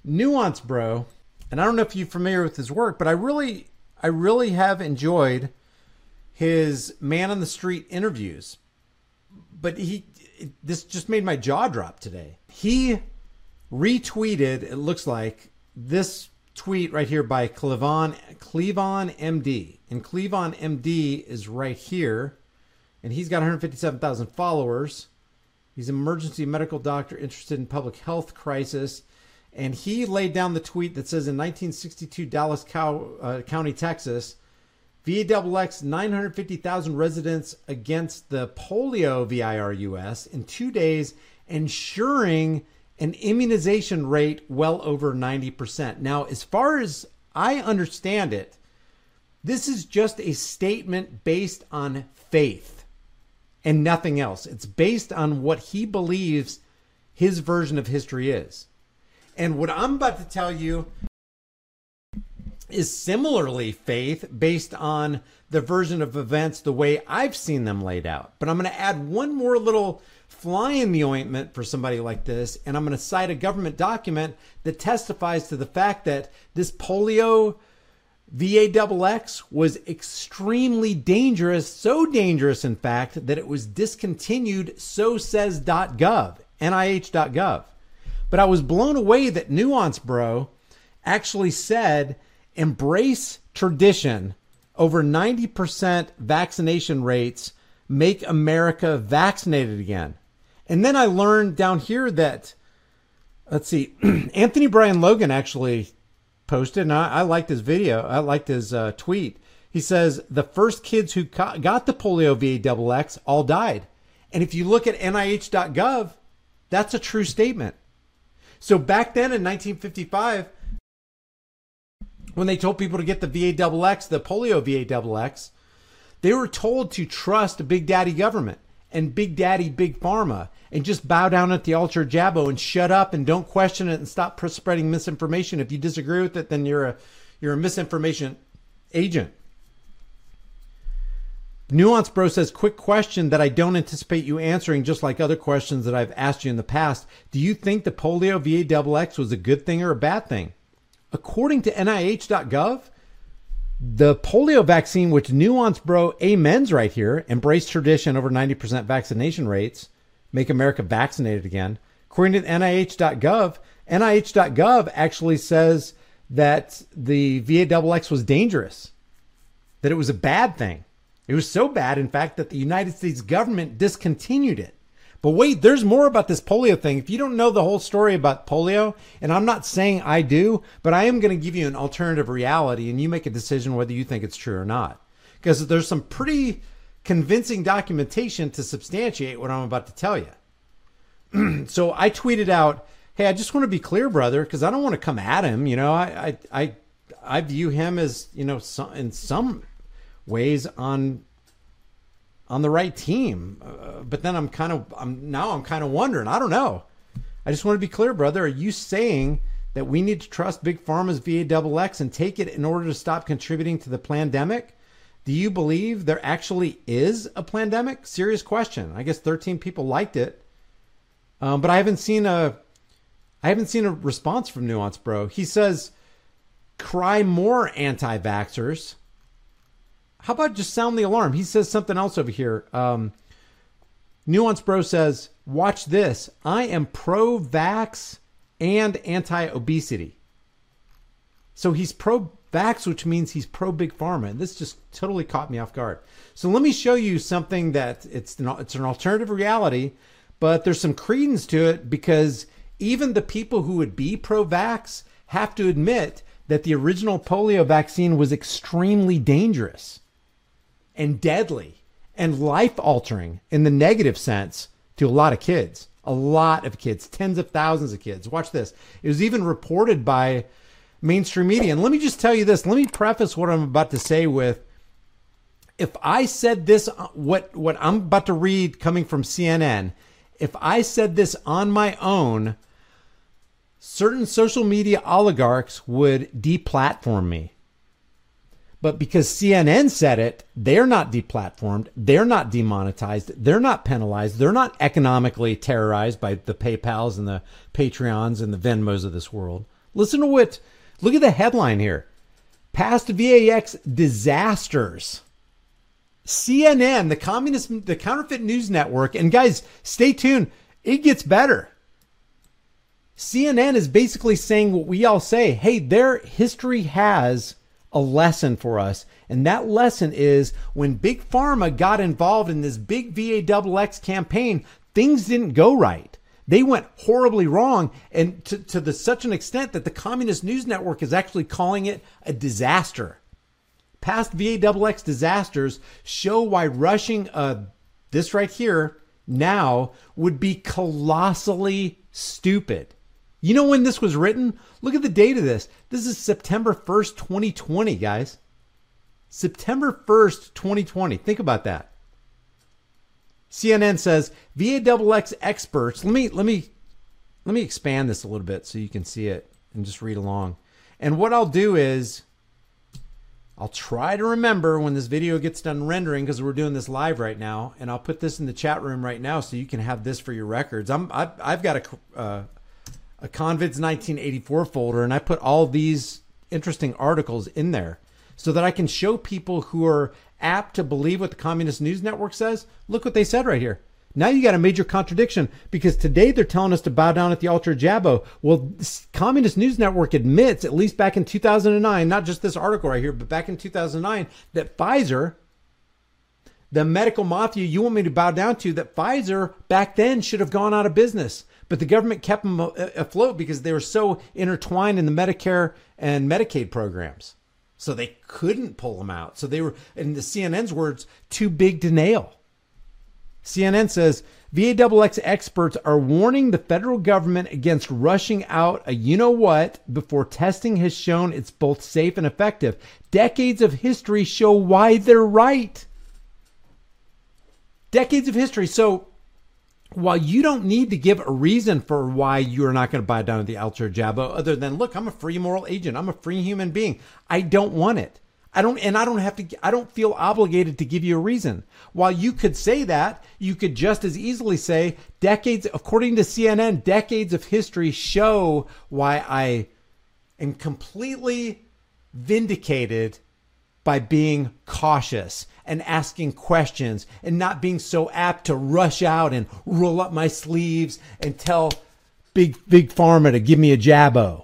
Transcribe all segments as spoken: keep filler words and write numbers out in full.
Nuance Bro, and I don't know if you're familiar with his work, but I really, I really have enjoyed his man on the street interviews. But he, this just made my jaw drop today. He retweeted, it looks like, this tweet right here by Clevon, Clevon M D. And Clevon M D is right here. And he's got one hundred fifty-seven thousand followers. He's an emergency medical doctor interested in public health crisis. And he laid down the tweet that says in nineteen sixty-two, Dallas Cow, uh, County, Texas, V A X X nine hundred fifty thousand residents against the polio virus in two days, ensuring an immunization rate well over ninety percent. Now, as far as I understand it, this is just a statement based on faith and nothing else. It's based on what he believes his version of history is. And what I'm about to tell you is similarly faith based on the version of events the way I've seen them laid out. But I'm going to add one more little fly in the ointment for somebody like this, and I'm going to cite a government document that testifies to the fact that this polio V A X X was extremely dangerous, so dangerous, in fact, that it was discontinued, so says .gov, N I H dot gov. But I was blown away that Nuance Bro actually said, embrace tradition, over ninety percent vaccination rates, make America vaccinated again. And then I learned down here that, let's see, Anthony Brian Logan actually posted, and I, I liked his video. I liked his uh, tweet. He says, the first kids who co- got the polio V A X X all died. And if you look at N I H dot gov, that's a true statement. So back then in nineteen fifty-five, when they told people to get the V A X X, the polio V A X X, they were told to trust Big Daddy government and Big Daddy Big Pharma and just bow down at the altar jabbo and shut up and don't question it and stop spreading misinformation. If you disagree with it, then you're a you're a misinformation agent. Nuance Bro says, quick question that I don't anticipate you answering, just like other questions that I've asked you in the past. Do you think the polio V A X X was a good thing or a bad thing? According to N I H dot gov, the polio vaccine, which Nuance Bro amens right here, embrace tradition, over ninety percent vaccination rates, make America vaccinated again. According to N I H dot gov, N I H dot gov actually says that the V A X X was dangerous, that it was a bad thing. It was so bad, in fact, that the United States government discontinued it. But wait, there's more about this polio thing. If you don't know the whole story about polio, and I'm not saying I do, but I am going to give you an alternative reality, and you make a decision whether you think it's true or not. Because there's some pretty convincing documentation to substantiate what I'm about to tell you. So I tweeted out, hey, I just want to be clear, brother, because I don't want to come at him. You know, I I I, I view him as, you know, some, in some ways on on the right team, uh, but then I'm kind of I'm now I'm kind of wondering. I don't know. I just want to be clear, brother. Are you saying that we need to trust Big Pharma's V A X X and take it in order to stop contributing to the pandemic? Do you believe there actually is a pandemic? Serious question. I guess thirteen people liked it, um, but I haven't seen a I haven't seen a response from Nuance Bro. He says, "Cry more anti-vaxxers." How about just sound the alarm? He says something else over here. Um, Nuance Bro says, watch this. I am pro-vax and anti-obesity. So he's pro-vax, which means he's pro-Big Pharma. And this just totally caught me off guard. So let me show you something that it's an, it's an alternative reality, but there's some credence to it, because even the people who would be pro-vax have to admit that the original polio vaccine was extremely dangerous and deadly and life-altering in the negative sense to a lot of kids. A lot of kids, tens of thousands of kids. Watch this. It was even reported by mainstream media. And let me just tell you this. Let me preface what I'm about to say with, if I said this, what, what I'm about to read coming from C N N, if I said this on my own, certain social media oligarchs would deplatform me. But because C N N said it, they're not deplatformed, they're not demonetized, they're not penalized, they're not economically terrorized by the PayPals and the Patreons and the Venmos of this world. Listen to what, look at the headline here. Past V A X disasters. C N N, the communist, the counterfeit news network, and guys, stay tuned. It gets better. C N N is basically saying what we all say. Hey, their history has a lesson for us. And that lesson is when Big Pharma got involved in this big V A X X campaign, things didn't go right. They went horribly wrong, and to, to the, such an extent that the Communist News Network is actually calling it a disaster. Past V A X X disasters show why rushing uh, this right here now would be colossally stupid. You know when this was written? Look at the date of this. This is September first, twenty twenty, guys. September first, twenty twenty. Think about that. C N N says V A X X experts. Let me let me let me expand this a little bit so you can see it and just read along. And what I'll do is I'll try to remember when this video gets done rendering, because we're doing this live right now, and I'll put this in the chat room right now so you can have this for your records. I'm I've, I've got a uh, a Convids nineteen eighty-four folder, and I put all these interesting articles in there so that I can show people who are apt to believe what the Communist News Network says. Look what they said right here. Now you got a major contradiction, because today they're telling us to bow down at the altar of Jabbo. Well, Communist News Network admits, at least back in two thousand nine, not just this article right here, but back in two thousand nine, that Pfizer, the medical mafia you want me to bow down to, that Pfizer back then should have gone out of business. But the government kept them afloat because they were so intertwined in the Medicare and Medicaid programs. So they couldn't pull them out. So they were, in the C N N's words, too big to nail. C N N says V A X X experts are warning the federal government against rushing out a you-know-what before testing has shown it's both safe and effective. Decades of history show why they're right. Decades of history. So while you don't need to give a reason for why you're not going to buy down at the altar of Jabbo, other than, look, I'm a free moral agent. I'm a free human being. I don't want it. I don't, and I don't have to, I don't feel obligated to give you a reason. While you could say that, you could just as easily say decades, according to C N N, decades of history show why I am completely vindicated by being cautious and asking questions and not being so apt to rush out and roll up my sleeves and tell big, big pharma to give me a Jabbo.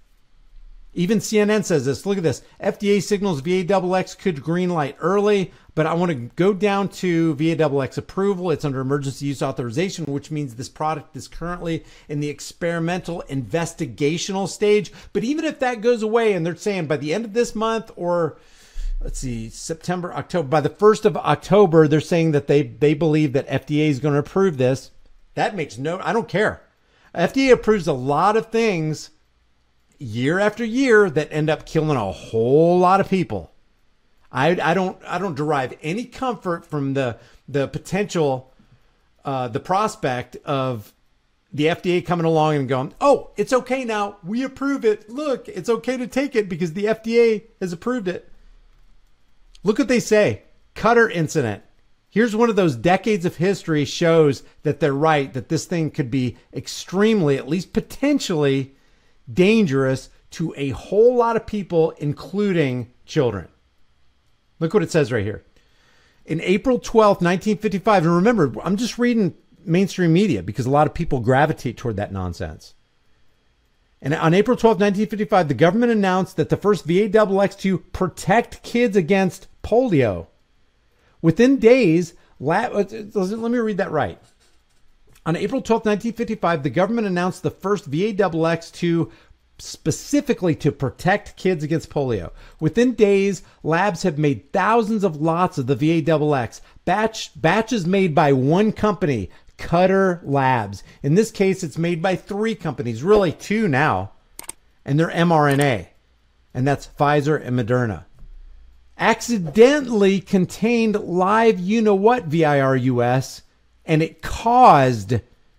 Even C N N says this. Look at this. F D A signals V A X X could greenlight early, but I want to go down to V A X X approval. It's under emergency use authorization, which means this product is currently in the experimental investigational stage. But even if that goes away, and they're saying by the end of this month, or let's see, September, October, by the first of October, they're saying that they, they believe that F D A is going to approve this. That makes no, I don't care. F D A approves a lot of things year after year that end up killing a whole lot of people. I, I don't I don't derive any comfort from the the potential, uh, the prospect of the F D A coming along and going, oh, it's okay now. We approve it. Look, it's okay to take it because the F D A has approved it. Look what they say. Cutter incident. Here's one of those decades of history shows that they're right, that this thing could be extremely, at least potentially, dangerous to a whole lot of people, including children. Look what it says right here. In April twelfth, nineteen fifty-five, and remember, I'm just reading mainstream media because a lot of people gravitate toward that nonsense. And on April twelfth, nineteen fifty-five, the government announced that the first V A X X to protect kids against polio. Within days, lab, let me read that right. On April twelfth, nineteen fifty-five, the government announced the first V A X X to specifically to protect kids against polio. Within days, labs have made thousands of lots of the V A X X. Batch, batches made by one company, Cutter Labs. In this case, it's made by three companies, really two now, and they're mRNA. And that's Pfizer and Moderna. Accidentally contained live you-know-what virus, and it caused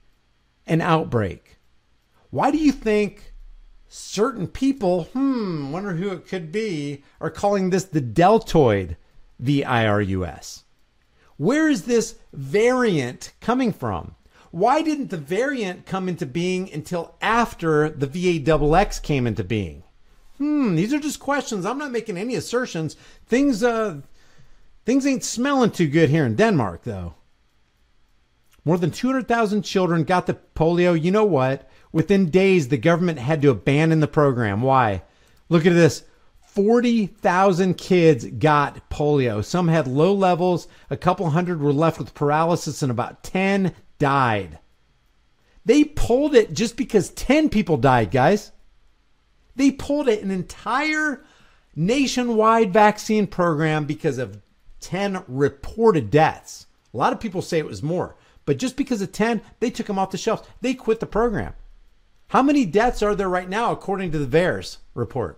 an outbreak. Why do you think certain people, hmm, wonder who it could be, are calling this the deltoid virus? Where is this variant coming from? Why didn't the variant come into being until after the V A X X came into being? Hmm, these are just questions. I'm not making any assertions. Things, uh, things ain't smelling too good here in Denmark, though. More than two hundred thousand children got the polio. You know what? Within days, the government had to abandon the program. Why? Look at this. forty thousand kids got polio. Some had low levels. A couple hundred were left with paralysis, and about ten died. They pulled it just because ten people died, guys. They pulled it an entire nationwide vaccine program because of ten reported deaths. A lot of people say it was more, but just because of ten, they took them off the shelves. They quit the program. How many deaths are there right now, according to the V A E R S report?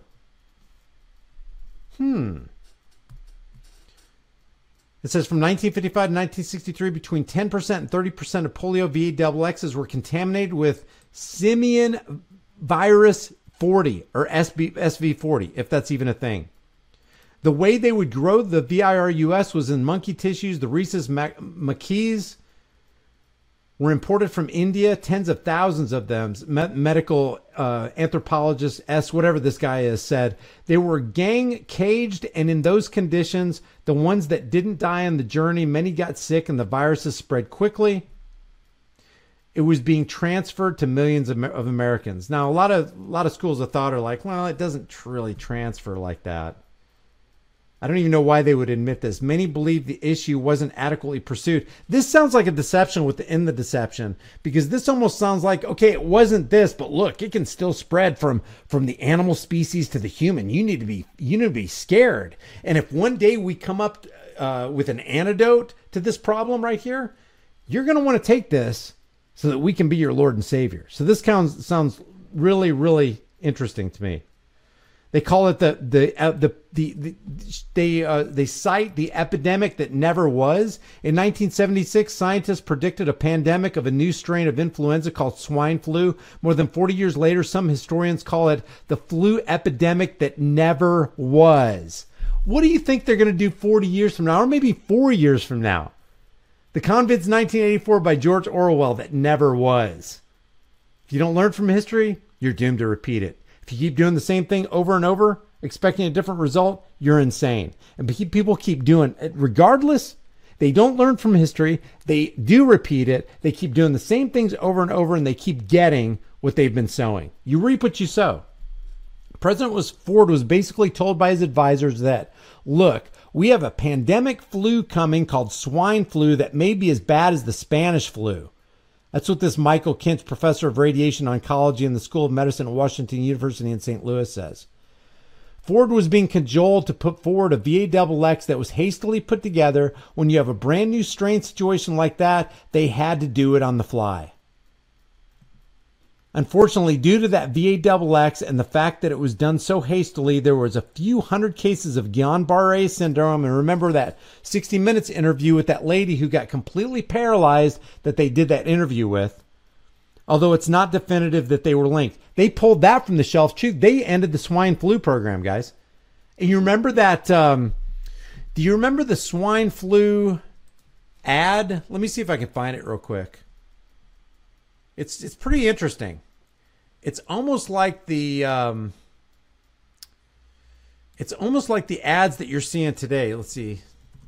Hmm. It says from nineteen fifty-five to nineteen sixty-three, between ten percent and thirty percent of polio V A X X's were contaminated with simian virus forty or S V forty, if that's even a thing. The way they would grow the virus was in monkey tissues. The rhesus macaques were imported from India, tens of thousands of them. Medical uh, anthropologist S, whatever this guy is, said they were gang caged, and in those conditions, the ones that didn't die on the journey, many got sick, and the viruses spread quickly. It was being transferred to millions of, of Americans. Now, a lot of a lot of schools of thought are like, well, it doesn't really transfer like that. I don't even know why they would admit this. Many believe the issue wasn't adequately pursued. This sounds like a deception within the deception, because this almost sounds like, okay, it wasn't this, but look, it can still spread from, from the animal species to the human. You need to be you need to be scared. And if one day we come up uh, with an antidote to this problem right here, you're going to want to take this so that we can be your Lord and Savior. So this sounds sounds really, really interesting to me. They call it the the uh, the, the the they uh, they cite the epidemic that never was. In nineteen seventy-six, scientists predicted a pandemic of a new strain of influenza called swine flu. More than forty years later, some historians call it the flu epidemic that never was. What do you think they're going to do forty years from now, or maybe four years from now? The Convicts nineteen eighty-four by George Orwell that never was. If you don't learn from history, you're doomed to repeat it. If you keep doing the same thing over and over, expecting a different result, you're insane. And people keep doing it. Regardless, they don't learn from history. They do repeat it. They keep doing the same things over and over, and they keep getting what they've been sowing. You reap what you sow. President was, Ford was basically told by his advisors that, look, we have a pandemic flu coming called swine flu that may be as bad as the Spanish flu. That's what this Michael Kinch, professor of radiation oncology in the School of Medicine at Washington University in Saint Louis, says. Ford was being cajoled to put forward a V A X X that was hastily put together. When you have a brand new strain situation like that, they had to do it on the fly. Unfortunately, due to that V A X X and the fact that it was done so hastily, there was a few hundred cases of Guillain-Barré syndrome. And remember that sixty minutes interview with that lady who got completely paralyzed that they did that interview with. Although it's not definitive that they were linked. They pulled that from the shelf too. They ended the swine flu program, guys. And you remember that, um, do you remember the swine flu ad? Let me see if I can find it real quick. It's it's pretty interesting. It's almost like the um, it's almost like the ads that you're seeing today. Let's see.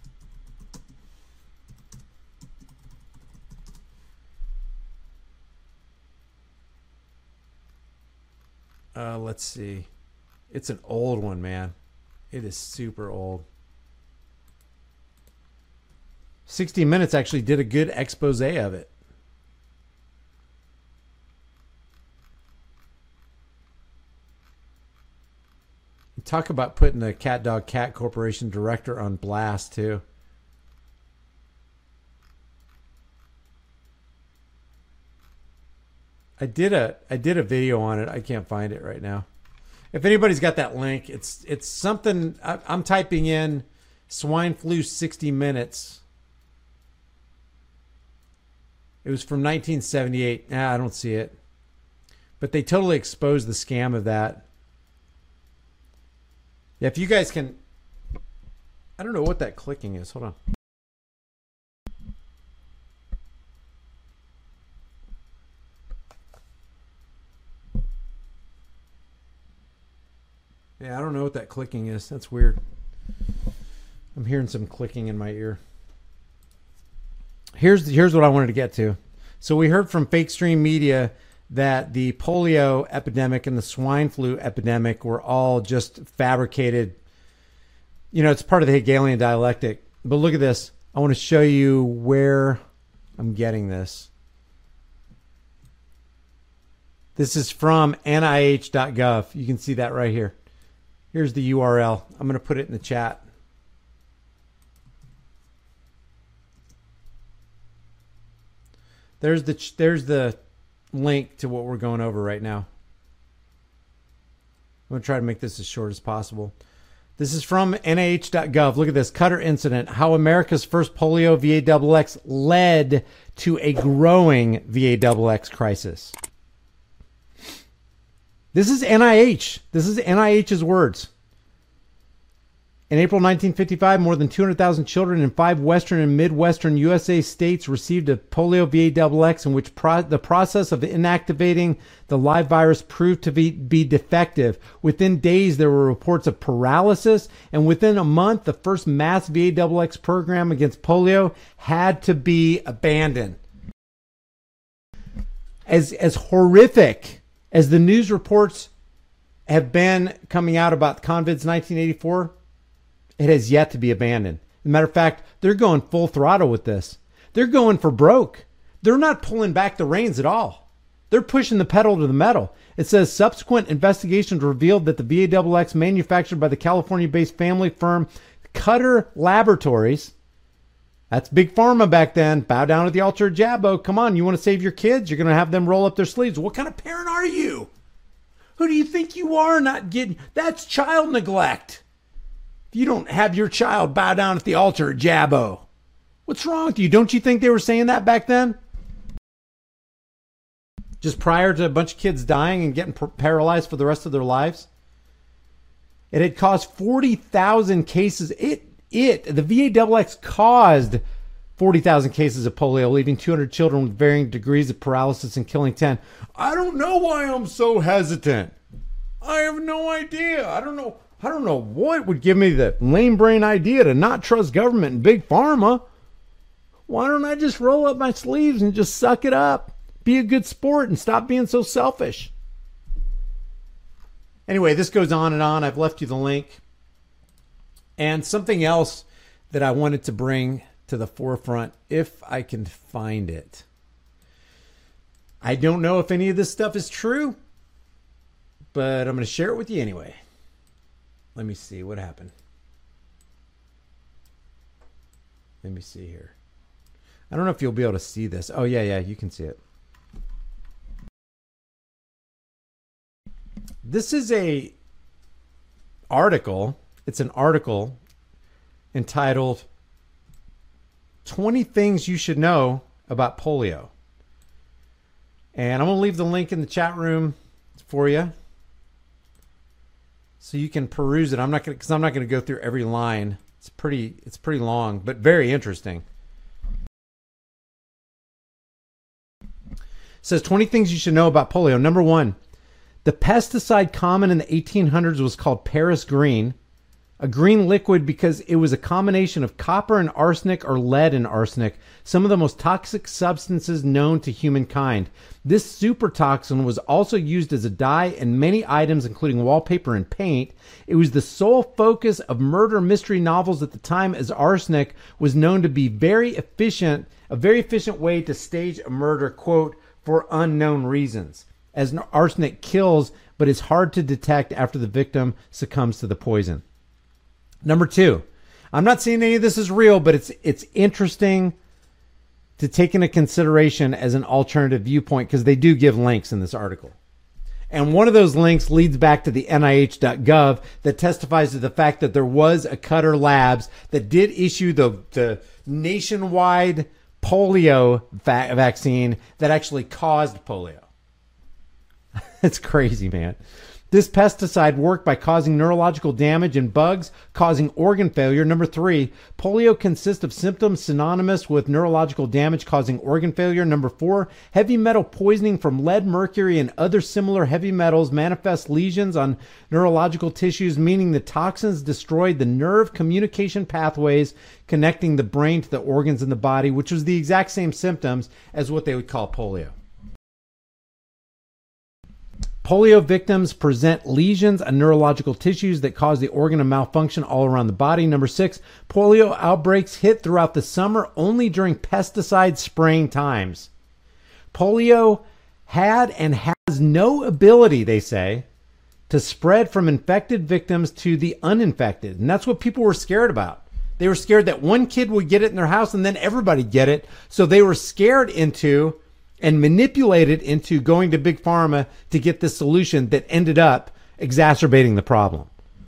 Uh, let's see. It's an old one, man. It is super old. sixty minutes actually did a good expose of it. Talk about putting the Cat Dog Cat Corporation director on blast too. I did a I did a video on it. I can't find it right now. If anybody's got that link, it's it's something. I, I'm typing in swine flu sixty minutes. It was from nineteen seventy-eight. Nah, I don't see it. But they totally exposed the scam of that. Yeah, if you guys can, I don't know what that clicking is. Hold on. Yeah, I don't know what that clicking is. That's weird. I'm hearing some clicking in my ear. Here's here's what I wanted to get to. So we heard from Fake Stream Media that the polio epidemic and the swine flu epidemic were all just fabricated. You know, it's part of the Hegelian dialectic. But look at this. I want to show you where I'm getting this. This is from N I H dot gov. You can see that right here. Here's the U R L. I'm going to put it in the chat. There's the there's the link to what we're going over right now. I'm going to try to make this as short as possible. This is from N I H dot gov. Look at this. Cutter incident. How America's first polio V A X X led to a growing V A X X crisis. This is N I H. This is N I H's words. In April nineteen fifty-five, more than two hundred thousand children in five western and midwestern U S A states received a polio V A X X, in which pro- the process of inactivating the live virus proved to be, be defective. Within days, there were reports of paralysis, and within a month, the first mass V A X X program against polio had to be abandoned. As, as horrific as the news reports have been coming out about CONVID's nineteen eighty-four, it has yet to be abandoned. As a matter of fact, they're going full throttle with this. They're going for broke. They're not pulling back the reins at all. They're pushing the pedal to the metal. It says subsequent investigations revealed that the V A X X manufactured by the California-based family firm Cutter Laboratories, that's big pharma back then, bow down at the altar of Jabbo. Come on, you want to save your kids? You're going to have them roll up their sleeves. What kind of parent are you? Who do you think you are not getting? That's child neglect. If you don't have your child bow down at the altar of Jabbo, what's wrong with you? Don't you think they were saying that back then? Just prior to a bunch of kids dying and getting paralyzed for the rest of their lives? It had caused forty thousand cases. It, it, the V A X X caused forty thousand cases of polio, leaving two hundred children with varying degrees of paralysis and killing ten. I don't know why I'm so hesitant. I have no idea. I don't know. I don't know what would give me the lame brain idea to not trust government and big pharma. Why don't I just roll up my sleeves and just suck it up? Be a good sport and stop being so selfish. Anyway, this goes on and on. I've left you the link. And something else that I wanted to bring to the forefront, if I can find it. I don't know if any of this stuff is true, but I'm going to share it with you anyway. Let me see what happened. Let me see here. I don't know if you'll be able to see this. Oh, yeah, yeah, you can see it. This is a article. It's an article entitled twenty Things You Should Know About Polio. And I'm going to leave the link in the chat room for you, so you can peruse it. I'm not going because I'm not going to go through every line. It's pretty it's pretty long, but very interesting. It says twenty things you should know about polio. Number one, the pesticide common in the eighteen hundreds was called Paris green, a green liquid because it was a combination of copper and arsenic or lead and arsenic, some of the most toxic substances known to humankind. This super toxin was also used as a dye in many items, including wallpaper and paint. It was the sole focus of murder mystery novels at the time, as arsenic was known to be very efficient, a very efficient way to stage a murder, quote, for unknown reasons, as arsenic kills but is hard to detect after the victim succumbs to the poison. Number two, I'm not saying any of this is real, but it's it's interesting to take into consideration as an alternative viewpoint, because they do give links in this article. And one of those links leads back to the N I H dot gov that testifies to the fact that there was a Cutter Labs that did issue the, the nationwide polio va- vaccine that actually caused polio. It's crazy, man. This pesticide worked by causing neurological damage in bugs, causing organ failure. Number three, polio consists of symptoms synonymous with neurological damage causing organ failure. Number four, heavy metal poisoning from lead, mercury, and other similar heavy metals manifest lesions on neurological tissues, meaning the toxins destroyed the nerve communication pathways connecting the brain to the organs in the body, which was the exact same symptoms as what they would call polio. Polio victims present lesions on neurological tissues that cause the organ to malfunction all around the body. Number six, polio outbreaks hit throughout the summer only during pesticide spraying times. Polio had and has no ability, they say, to spread from infected victims to the uninfected. And that's what people were scared about. They were scared that one kid would get it in their house and then everybody get it. So they were scared into and manipulated into going to Big Pharma to get this solution that ended up exacerbating the problem.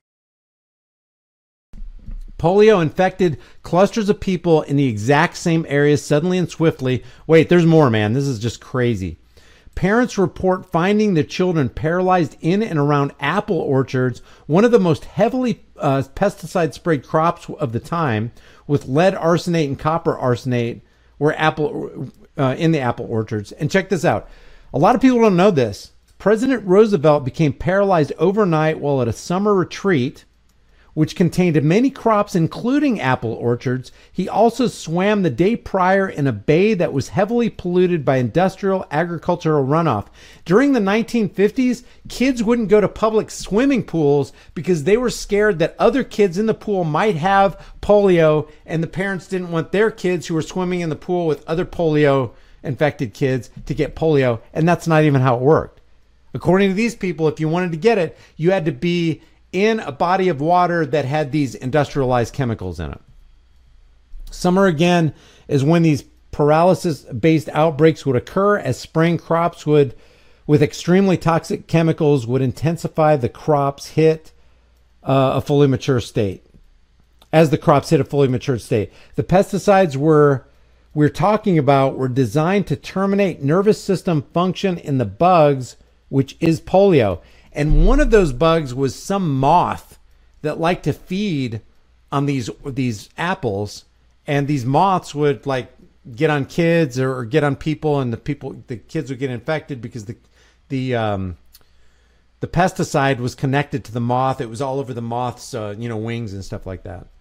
Polio infected clusters of people in the exact same areas suddenly and swiftly. Wait, there's more, man. This is just crazy. Parents report finding their children paralyzed in and around apple orchards, one of the most heavily uh, pesticide sprayed crops of the time, with lead arsenate and copper arsenate where apple uh, in the apple orchards. And check this out. A lot of people don't know this. President Roosevelt became paralyzed overnight while at a summer retreat, which contained many crops, including apple orchards. He also swam the day prior in a bay that was heavily polluted by industrial agricultural runoff. During the nineteen fifties, kids wouldn't go to public swimming pools because they were scared that other kids in the pool might have polio, and the parents didn't want their kids who were swimming in the pool with other polio infected kids to get polio. And that's not even how it worked. According to these people, if you wanted to get it, you had to be in a body of water that had these industrialized chemicals in it. Summer, again, is when these paralysis-based outbreaks would occur, as spraying crops would, with extremely toxic chemicals, would intensify the crops hit uh, a fully mature state. As the crops hit a fully mature state. The pesticides were we're talking about were designed to terminate nervous system function in the bugs, which is polio. And one of those bugs was some moth that liked to feed on these these apples, and these moths would like get on kids or, or get on people, and the people the kids would get infected because the the um, the pesticide was connected to the moth. It was all over the moth's uh, you know wings and stuff like that.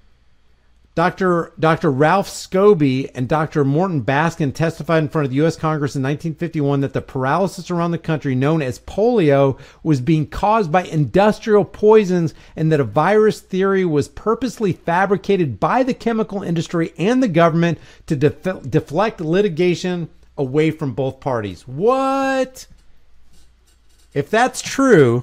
Doctor Doctor Ralph Scobie and Doctor Morton Baskin testified in front of the U S Congress in nineteen fifty-one that the paralysis around the country known as polio was being caused by industrial poisons, and that a virus theory was purposely fabricated by the chemical industry and the government to def- deflect litigation away from both parties. What? If that's true,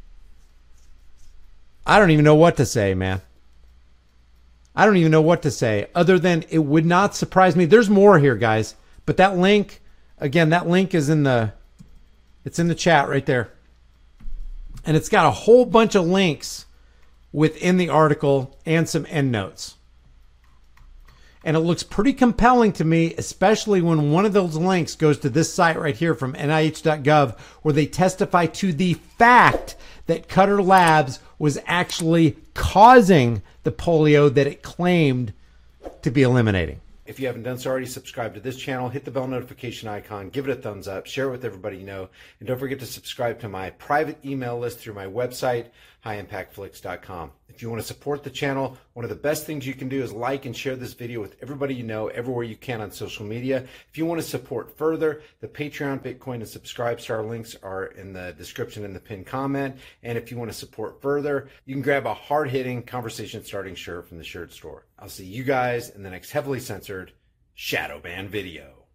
I don't even know what to say, man. I don't even know what to say other than it would not surprise me. There's more here, guys. But that link, again, that link is in the, it's in the chat right there. And it's got a whole bunch of links within the article and some endnotes. And it looks pretty compelling to me, especially when one of those links goes to this site right here from N I H dot gov, where they testify to the fact that Cutter Labs was actually causing the polio that it claimed to be eliminating. If you haven't done so already, subscribe to this channel, hit the bell notification icon, give it a thumbs up, share it with everybody you know, and don't forget to subscribe to my private email list through my website, high impact flix dot com. If you want to support the channel, one of the best things you can do is like and share this video with everybody you know, everywhere you can on social media. If you want to support further, the Patreon, Bitcoin, and Subscribe Star links are in the description in the pinned comment. And if you want to support further, you can grab a hard-hitting, conversation-starting shirt from the shirt store. I'll see you guys in the next heavily censored Shadow Ban video.